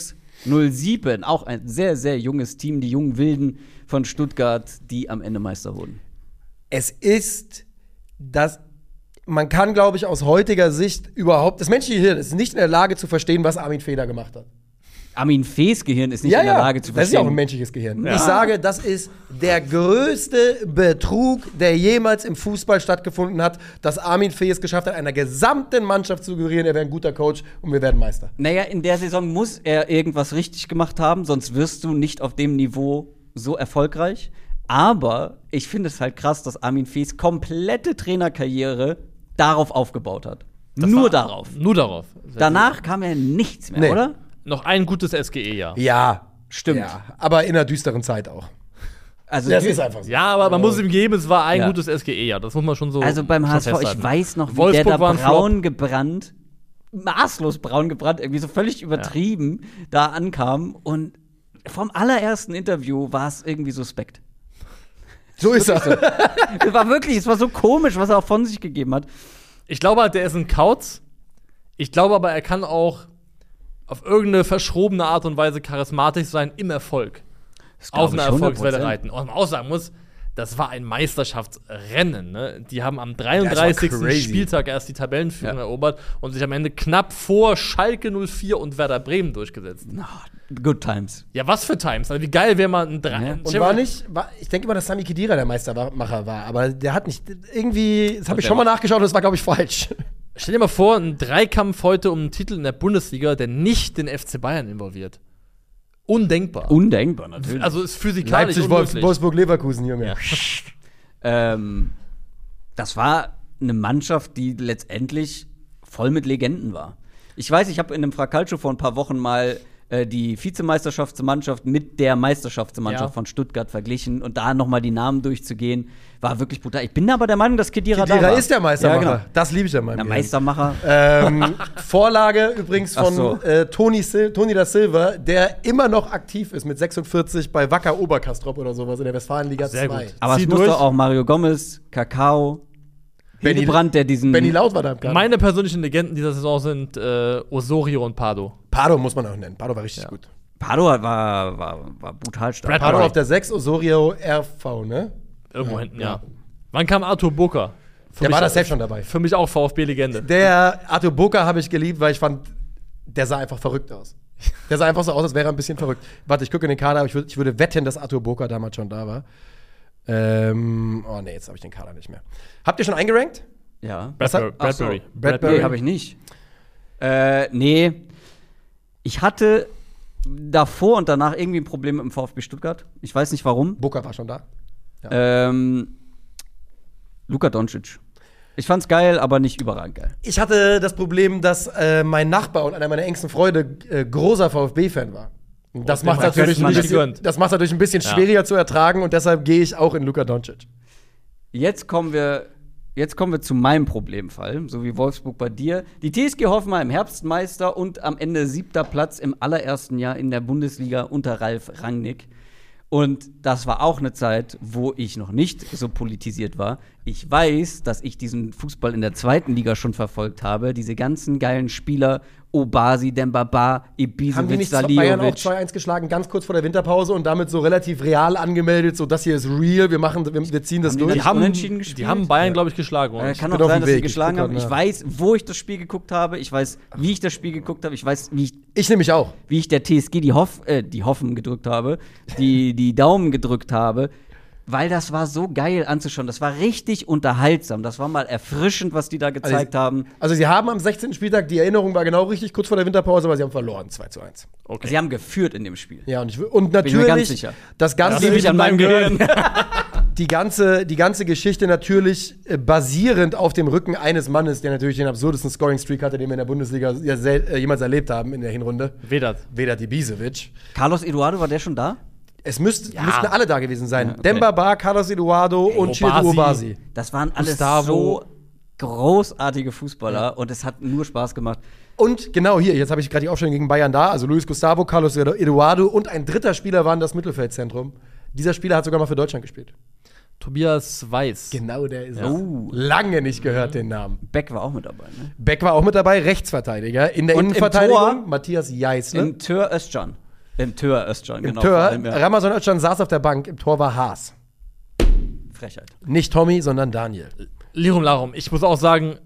06-07. Auch ein sehr, sehr junges Team, die jungen Wilden von Stuttgart, die am Ende Meister wurden. Es ist das. Man kann, glaube ich, aus heutiger Sicht überhaupt. Das menschliche Hirn ist nicht in der Lage zu verstehen, was Armin Feder gemacht hat. Armin Fees Gehirn ist nicht in der Lage zu Das ist ja auch ein verstehen. menschliches Gehirn. Ja. Ich sage, das ist der größte Betrug, der jemals im Fußball stattgefunden hat, dass Armin Fee es geschafft hat, einer gesamten Mannschaft zu suggerieren, er wäre ein guter Coach und wir werden Meister. Naja, in der Saison muss er irgendwas richtig gemacht haben, sonst wirst du nicht auf dem Niveau so erfolgreich. Aber ich finde es halt krass, dass Armin Fees komplette Trainerkarriere darauf aufgebaut hat. Nur darauf. Nur darauf. Danach kam ja nichts mehr, Nee. oder? Noch ein gutes SGE-Jahr. Ja, Stimmt. Ja, aber in einer düsteren Zeit auch. Also, Das ist einfach so. Ja, aber man muss es ihm geben, es war ein Ja. gutes SGE-Jahr. Das muss man schon so. also beim schon HSV, ich festhalten. weiß noch, wie Wolfsburg der da war ein braun gebrannt, maßlos braun gebrannt, irgendwie so völlig übertrieben da ankam. Und vom allerersten Interview war es irgendwie suspekt. So ist er. Es war wirklich, es war so komisch, was er auch von sich gegeben hat. Ich glaube halt, der ist ein Kauz. Ich glaube aber, er kann auch auf irgendeine verschrobene Art und Weise charismatisch sein im Erfolg. Auf einer Erfolgswelle 100%. reiten. Und man auch sagen muss, das war ein Meisterschaftsrennen. Ne? Die haben am Das war 33. crazy. Spieltag erst die Tabellenführung Ja. erobert und sich am Ende knapp vor Schalke 04 und Werder Bremen durchgesetzt. Good times. Ja, was für Times. Also wie geil wäre man ein Ja. Und ich denke immer, dass Sami Khedira der Meistermacher war, aber der hat nicht irgendwie, das habe ich schon mal nachgeschaut und das war, glaube ich, falsch. Stell dir mal vor, ein Dreikampf heute um einen Titel in der Bundesliga, der nicht den FC Bayern involviert. Undenkbar. Undenkbar, natürlich. Also ist physikalisch Leipzig, unmöglich. Wolfsburg, Leverkusen, Junge. Ja. Das war eine Mannschaft, die letztendlich voll mit Legenden war. Ich weiß, ich habe in einem Fracalcio vor ein paar Wochen mal die Vizemeisterschaftsmannschaft mit der Meisterschaftsmannschaft Ja. von Stuttgart verglichen und da noch mal die Namen durchzugehen, war wirklich brutal. Ich bin aber der Meinung, dass Khedira da Khedira war. ist der Meistermacher. Ja, genau. Das liebe ich an meinem Der Gehirn. Meistermacher. Vorlage übrigens Ach von so. Toni da Silva, der immer noch aktiv ist mit 46 bei Wacker Oberkastrop oder sowas in der Westfalenliga Sehr 2. gut. Aber es Zieh muss durch. doch auch Mario Gomez, Kakao, Benny- Hildebrand, der diesen Benny Laut war da im Kader. Meine persönlichen Legenden dieser Saison sind Osorio und Pardo. Pardo muss man auch nennen. Pardo war richtig Ja. gut. Pardo war brutal stark. Brad- Pardo Alright. auf der 6, Osorio RV, ne? Irgendwo Ja, hinten, ja. ja. Wann kam Arthur Burka? Für Der mich war da auch- safe schon dabei. Für mich auch VfB-Legende. Der Arthur Boca habe ich geliebt, weil ich fand, der sah einfach verrückt aus. Der sah einfach so aus, als wäre er ein bisschen verrückt. Warte, ich gucke in den Kader, aber ich würde wetten, dass Arthur Boca damals schon da war. Oh nee, jetzt habe ich den Kader nicht mehr. Habt ihr schon eingerankt? Ja. Bradbury. Ach so. Bradbury. Bradbury. Nee, habe ich nicht. Nee. Ich hatte davor und danach irgendwie ein Problem mit dem VfB Stuttgart. Ich weiß nicht warum. Boca war schon da. Luka Doncic. Ich fand's geil, aber nicht überragend geil. Ich hatte das Problem, dass mein Nachbar und einer meiner engsten Freunde großer VfB-Fan war. Und das dem macht hat's natürlich man ein nicht bisschen, gegönnt. das macht's natürlich ein bisschen Ja. schwieriger zu ertragen und deshalb gehe ich auch in Luka Doncic. Jetzt kommen wir zu meinem Problemfall, so wie Wolfsburg bei dir. Die TSG Hoffenheim, Herbstmeister und am Ende 7. Platz im allerersten Jahr in der Bundesliga unter Ralf Rangnick. Und das war auch eine Zeit, wo ich noch nicht so politisiert war. Ich weiß, dass ich diesen Fußball in der 2. Liga schon verfolgt habe. Diese ganzen geilen Spieler, Obasi, Dembaba, Haben die Ibisevic, nicht Bayern auch Saliovic. 2-1 geschlagen, ganz kurz vor der Winterpause und damit so relativ real angemeldet, so das hier ist real, wir ziehen das Haben die durch. nicht unentschieden gespielt? Die haben Bayern, glaube ich, geschlagen. Oder? Kann bin auch auf sein, dem dass sie Weg. geschlagen Ich guck haben. grad Ich nach. weiß, wo ich das Spiel geguckt habe. Ich weiß, wie ich das Spiel geguckt habe. Ich weiß, Ich nämlich auch. wie ich der TSG die Hoffen gedrückt habe, die Daumen gedrückt habe, weil das war so geil anzuschauen. Das war richtig unterhaltsam. Das war mal erfrischend, was die da gezeigt haben. Also sie haben am 16. Spieltag, die Erinnerung war genau richtig, kurz vor der Winterpause, aber sie haben verloren, 2-1. Okay. Sie haben geführt in dem Spiel. Ja, und Bin ich mir ganz natürlich, sicher. das Ganze, Liebe ich an meinem Gehirn. die ganze Geschichte natürlich basierend auf dem Rücken eines Mannes, der natürlich den absurdesten Scoring-Streak hatte, den wir in der Bundesliga jemals erlebt haben in der Hinrunde. Vedat Ibisevic. Carlos Eduardo, war der schon da? Es müssten alle da gewesen sein. Ja, okay. Dembaba, Carlos Eduardo und Chiedu Obasi. Das waren alles Gustavo. so großartige Fußballer und es hat nur Spaß gemacht. Und genau hier, jetzt habe ich gerade die Aufstellung gegen Bayern da. Also Luis Gustavo, Carlos Eduardo und ein dritter Spieler waren das Mittelfeldzentrum. Dieser Spieler hat sogar mal für Deutschland gespielt. Tobias Weiß. Genau, der ist Ja. es. Lange nicht gehört, den Namen. Beck war auch mit dabei, ne? Beck war auch mit dabei, Rechtsverteidiger. In der Und im Innenverteidigung Tor- Matthias Jeißle. Im Tör Özcan. Im Tör Özcan, Im genau. Tor, vor allem, ja. Ramazan Özcan saß auf der Bank, im Tor war Haas. Frechheit. Nicht Tommy, sondern Daniel. Lirum Larum. Ich muss auch sagen,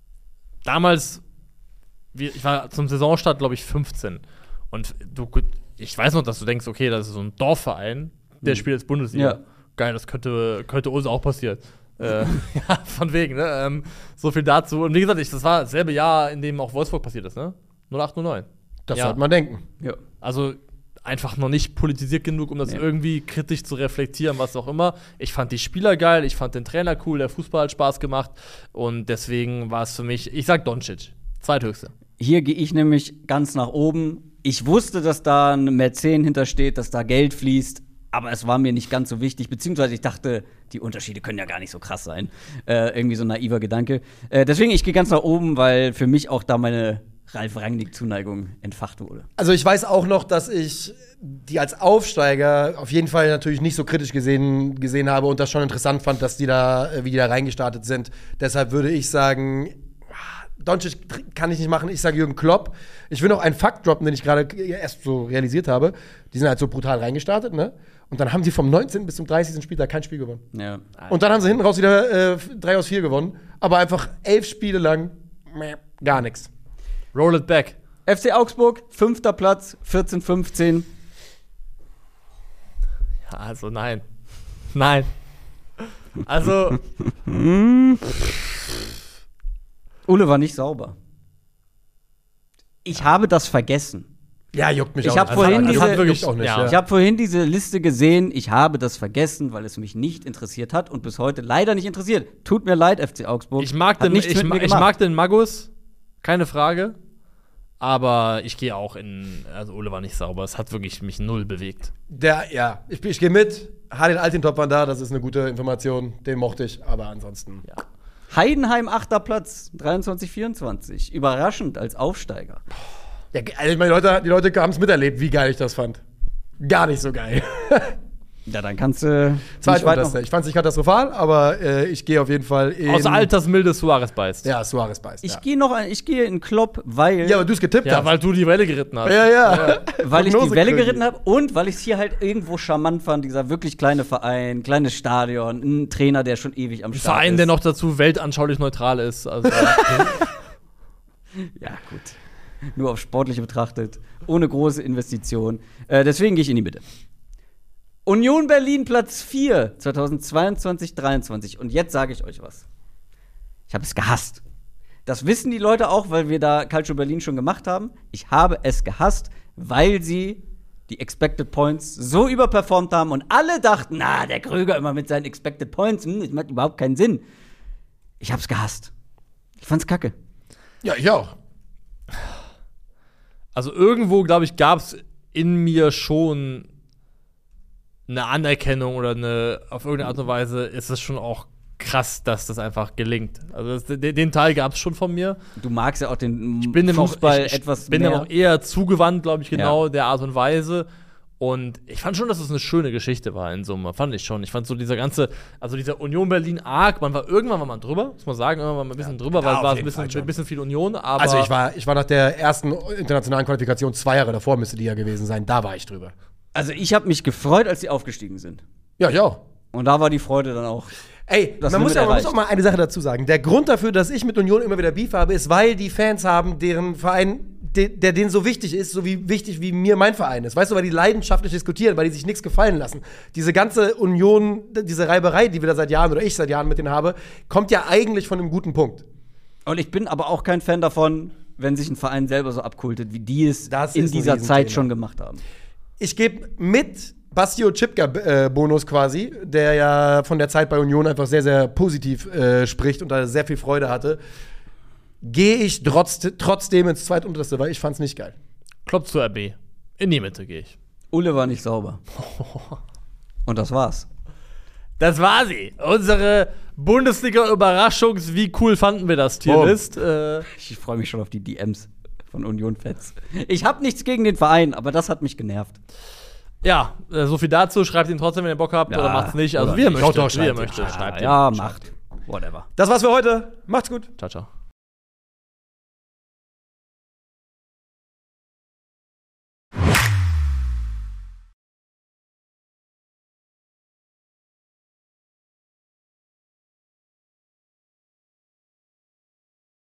damals, ich war zum Saisonstart, glaube ich, 15. Und ich weiß noch, dass du denkst, okay, das ist so ein Dorfverein, der spielt jetzt Bundesliga. Ja. Geil, das könnte uns auch passieren. Ja, von wegen, ne? So viel dazu. Und wie gesagt, das war dasselbe Jahr, in dem auch Wolfsburg passiert ist, ne? 08, 09. Das Ja. sollte man denken. Ja. Also einfach noch nicht politisiert genug, um das irgendwie kritisch zu reflektieren, was auch immer. Ich fand die Spieler geil, ich fand den Trainer cool, der Fußball hat Spaß gemacht. Und deswegen war es für mich, ich sag Doncic, zweithöchste. Hier gehe ich nämlich ganz nach oben. Ich wusste, dass da ein Mäzen hintersteht, dass da Geld fließt, aber es war mir nicht ganz so wichtig, beziehungsweise ich dachte, die Unterschiede können ja gar nicht so krass sein. Irgendwie so ein naiver Gedanke. Deswegen, ich gehe ganz nach oben, weil für mich auch da meine Ralf Rangnick-Zuneigung entfacht wurde. Also ich weiß auch noch, dass ich die als Aufsteiger auf jeden Fall natürlich nicht so kritisch gesehen habe und das schon interessant fand, dass wie die da reingestartet sind. Deshalb würde ich sagen, Doncic kann ich nicht machen. Ich sage Jürgen Klopp. Ich will noch einen Fakt droppen, den ich gerade erst so realisiert habe. Die sind halt so brutal reingestartet, ne? Und dann haben sie vom 19. bis zum 30. Spieltag kein Spiel gewonnen. Ja. Und dann haben sie hinten raus wieder 3 aus 4 gewonnen. Aber einfach 11 Spiele lang gar nichts. Roll it back. FC Augsburg, 5. Platz, 14-15. Ja, also nein. Nein. Also, Ulle war nicht sauber. Ich habe das vergessen. Ja, juckt mich Ich auch hab nicht. vorhin Das diese- hat wirklich auch nicht. Ja. Ich habe vorhin diese Liste gesehen. Ich habe das vergessen, weil es mich nicht interessiert hat und bis heute leider nicht interessiert. Tut mir leid, FC Augsburg. ich mag Hat nichts mit mir ich gemacht. mag den Magus, keine Frage. Aber ich gehe auch also Ole war nicht sauber. Es hat wirklich mich null bewegt. Ich gehe mit. Hadin Altintop war da, das ist eine gute Information. Den mochte ich, aber ansonsten. Ja. Heidenheim, 8. Platz, 23-24. Überraschend als Aufsteiger. Ja, also ich meine, die Leute haben es miterlebt, wie geil ich das fand. Gar nicht so geil. Ja, dann kannst du Zweitunterste. Ich fand es nicht katastrophal, aber ich gehe auf jeden Fall in. Aus Altersmilde Suarez beißt. Ja, Suarez beißt. Ich Ja. gehe in Klopp, weil, Ja, aber du es getippt Ja, hast. weil du die Welle geritten hast. Ja. weil ich die Prognose Welle König. geritten habe und weil ich es hier halt irgendwo charmant fand. Dieser wirklich kleine Verein, kleines Stadion, ein Trainer, der schon ewig am Ein Start Verein, ist. der noch dazu weltanschaulich neutral ist. Also, Ja, gut. Nur auf Sportliche betrachtet, ohne große Investition. Deswegen gehe ich in die Mitte. Union Berlin, Platz 4, 2022-23. Und jetzt sage ich euch was. Ich habe es gehasst. Das wissen die Leute auch, weil wir da Calcio Berlin schon gemacht haben. Ich habe es gehasst, weil sie die Expected Points so überperformt haben und alle dachten, na, der Kröger immer mit seinen Expected Points, das macht überhaupt keinen Sinn. Ich habe es gehasst. Ich fand's kacke. Ja, ich auch. also irgendwo, glaube ich, gab es in mir schon eine Anerkennung oder auf irgendeine Art und Weise ist es schon auch krass, dass das einfach gelingt. Also den Teil gab es schon von mir. Du magst ja auch den Ich bin dem Fußball auch, ich etwas bin mehr. dem auch eher zugewandt, glaube ich, genau Ja. der Art und Weise. Und ich fand schon, dass es eine schöne Geschichte war in Summe. Fand ich schon. Ich fand so dieser Union Berlin-Arc, irgendwann war man drüber, muss man sagen, irgendwann war man ein bisschen drüber, weil es war ein bisschen viel Union. Aber Also ich war nach der ersten internationalen Qualifikation 2 Jahre davor, müsste die ja gewesen sein. Da war ich drüber. Also ich habe mich gefreut, als sie aufgestiegen sind. Ja, ich auch. Und da war die Freude dann auch. Ey, man muss auch mal eine Sache dazu sagen. Der Grund dafür, dass ich mit Union immer wieder Beef habe, ist, weil die Fans haben, deren Verein, der denen so wichtig ist, so wie wichtig wie mir mein Verein ist. Weißt du, weil die leidenschaftlich diskutieren, weil die sich nichts gefallen lassen. Diese ganze Union, diese Reiberei, die wir da seit Jahren oder ich seit Jahren mit denen habe, kommt ja eigentlich von einem guten Punkt. Und ich bin aber auch kein Fan davon, wenn sich ein Verein selber so abkultet, wie die es Das in ist ein dieser Zeit Riesenthema. schon gemacht haben. Ich gebe mit Bastio Chipka-Bonus quasi, der ja von der Zeit bei Union einfach sehr, sehr positiv spricht und da sehr viel Freude hatte, gehe ich trotzdem ins Zweitunterste, weil ich fand's nicht geil. Klopp zur RB. In die Mitte gehe ich. Ulle war nicht sauber. Und das war's. Das war sie. Unsere Bundesliga-Überraschungs-, wie cool fanden wir das Tierlist. Ich freue mich schon auf die DMs von Union-Fans. Ich habe nichts gegen den Verein, aber das hat mich genervt. Ja, so viel dazu. Schreibt ihn trotzdem, wenn ihr Bock habt, Ja, oder macht's nicht. Also, oder wie ihr nicht. möchtet. Doch, Wie ihr schreibt ihn. möchtet. Schreibt ihn. Ja, macht. Whatever. Das war's für heute. Macht's gut. Ciao, ciao.